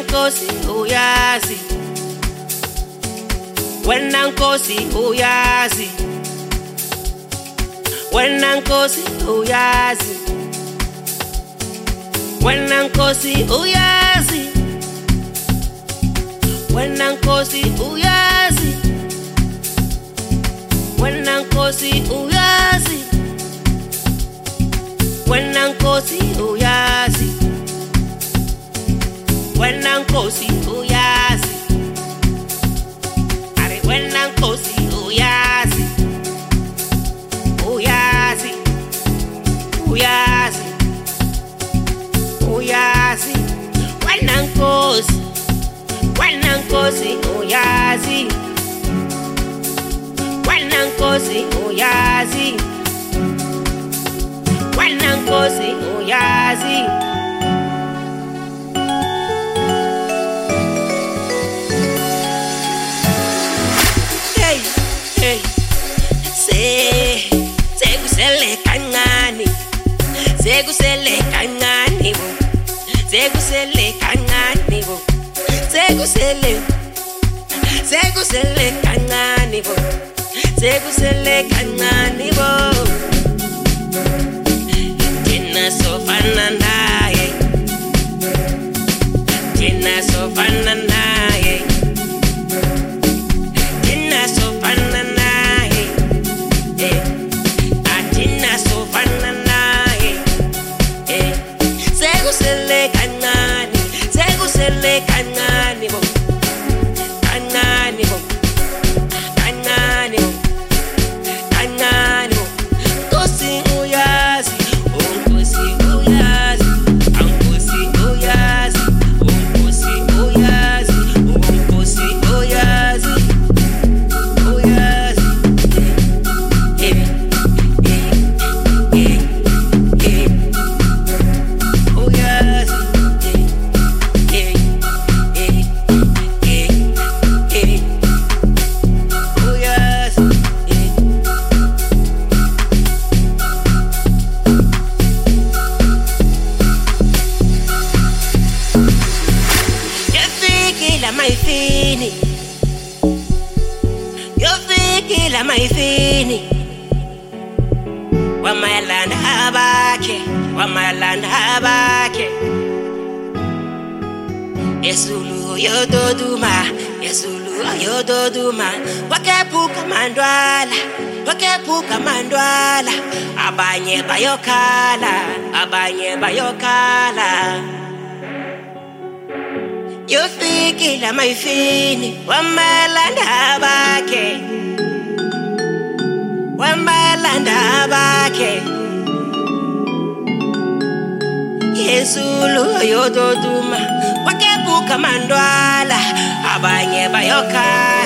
Nkosi uyazi, wena Nkosi uyazi, wena Nkosi uyazi, wena Nkosi uyazi, wena Nkosi uyazi, wena Nkosi uyazi, wena Nkosi uyazi, wena Nkosi uyazi, are wena Nkosi uyazi, uyazi, uyazi, uyazi, wena Nkosi, wena Nkosi uyazi, wena Nkosi uyazi, wena Nkosi uyazi. Hey, hey, sekusele kancane, sekusele kancane bo, sekusele kancane bo, sekusele kancane bo, sekusele kancane bo. Tina sofana naye, tina sofana naye, tina sofana naye, tina sofana naye, sekusele kancane, sekusele kancane bo, kancane bo, kancane bo, kancane bo. Nkosi uyazi, Nkosi uyazi, Nkosi uyazi, Nkosi uyazi, Nkosi uyazi, uyazi. Yofikile mayifini, wamayalanda abakhe, wamayalanda abakhe. Yesulu yododuma, Yesulu yododuma. Wakephuka mandwala, wakephuka mandwala. Abanye bayokhala, abanye bayokhala. Yofikile mayifini, wamayalanda abakhe, wamayalanda abakhe. Yesulu yododuma, wakephuka mandwala. Abanye bayokhala.